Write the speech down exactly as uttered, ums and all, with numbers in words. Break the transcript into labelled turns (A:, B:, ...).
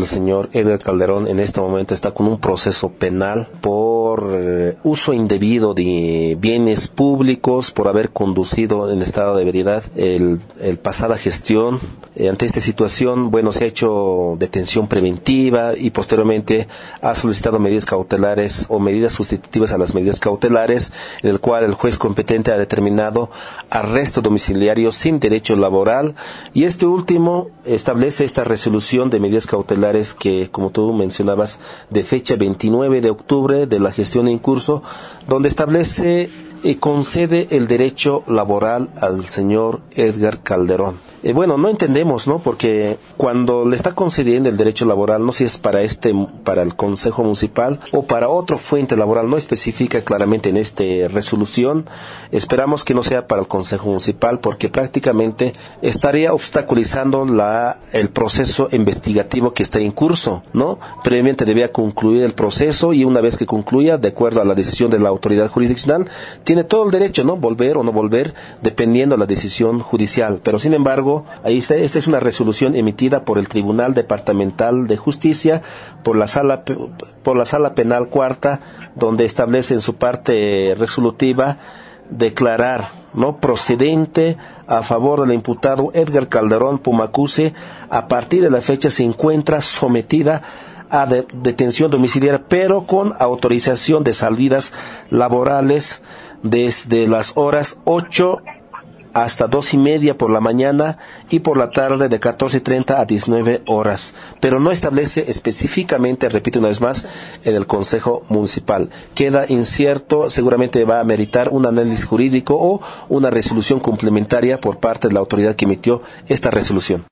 A: El señor Edgar Calderón en este momento está con un proceso penal por eh, uso indebido de bienes públicos, por haber conducido en estado de ebriedad el, el pasada gestión. Eh, ante esta situación, bueno, se ha hecho detención preventiva y posteriormente ha solicitado medidas cautelares o medidas sustitutivas a las medidas cautelares, en el cual el juez competente ha determinado arresto domiciliario sin derecho laboral, y este último establece esta resolución de medidas cautelares que, como tú mencionabas, de fecha veintinueve de octubre de la gestión en curso, donde establece y concede el derecho laboral al señor Edgar Calderón. Eh, bueno, no entendemos, ¿no? Porque cuando le está concediendo el derecho laboral, no sé si es para este, para el Consejo Municipal o para otra fuente laboral, no especifica claramente en esta resolución. Esperamos que no sea para el Consejo Municipal, porque prácticamente estaría obstaculizando la, el proceso investigativo que está en curso, ¿no? Previamente debía concluir el proceso, y una vez que concluya, de acuerdo a la decisión de la autoridad jurisdiccional, tiene todo el derecho, ¿no? Volver o no volver, dependiendo de la decisión judicial. Pero sin embargo, ahí está, esta es una resolución emitida por el Tribunal Departamental de Justicia, por la sala, por la sala penal cuarta, donde establece en su parte resolutiva declarar no procedente a favor del imputado Edgar Calderón Pumacuse. A partir de la fecha se encuentra sometida a de, detención domiciliaria, pero con autorización de salidas laborales desde las horas ocho hasta dos y media por la mañana, y por la tarde de catorce y treinta a diecinueve horas, pero no establece específicamente, repito una vez más, en el Consejo Municipal. Queda incierto, seguramente va a meritar un análisis jurídico o una resolución complementaria por parte de la autoridad que emitió esta resolución.